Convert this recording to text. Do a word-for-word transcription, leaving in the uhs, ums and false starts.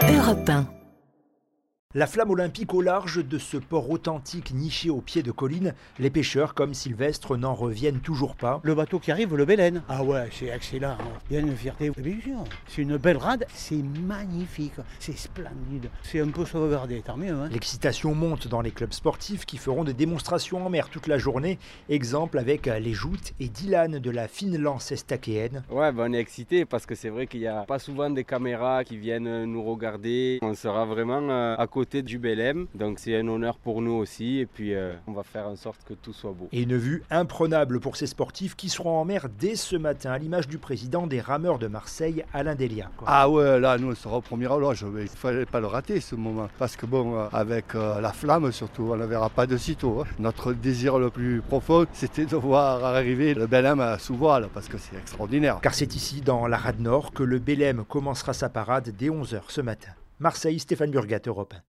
Europe un. La flamme olympique au large de ce port authentique niché au pied de collines, les pêcheurs comme Sylvestre n'en reviennent toujours pas. Le bateau qui arrive, le Bélène. Ah ouais, c'est excellent. Il y a une fierté. Bien sûr, c'est une belle rade, c'est magnifique, c'est splendide. C'est un peu sauvegardé, tant mieux. Hein. L'excitation monte dans les clubs sportifs qui feront des démonstrations en mer toute la journée. Exemple avec les Joutes et Dylan de la fine lance estaquéenne. Ouais, ben on est excités parce que c'est vrai qu'il n'y a pas souvent des caméras qui viennent nous regarder. On sera vraiment à côté du Belém, donc c'est un honneur pour nous aussi et puis euh, on va faire en sorte que tout soit beau. Et une vue imprenable pour ces sportifs qui seront en mer dès ce matin, à l'image du président des rameurs de Marseille, Alain Delia. Quoi. Ah ouais, là nous on sera au premier loge, il ne fallait pas le rater ce moment, parce que bon, avec euh, la flamme surtout, on ne verra pas de sitôt. Hein. Notre désir le plus profond, c'était de voir arriver le Belém sous voile, parce que c'est extraordinaire. Car c'est ici, dans la rade nord, que le Belém commencera sa parade dès onze heures ce matin. Marseille, Stéphane Burgat, Europe un.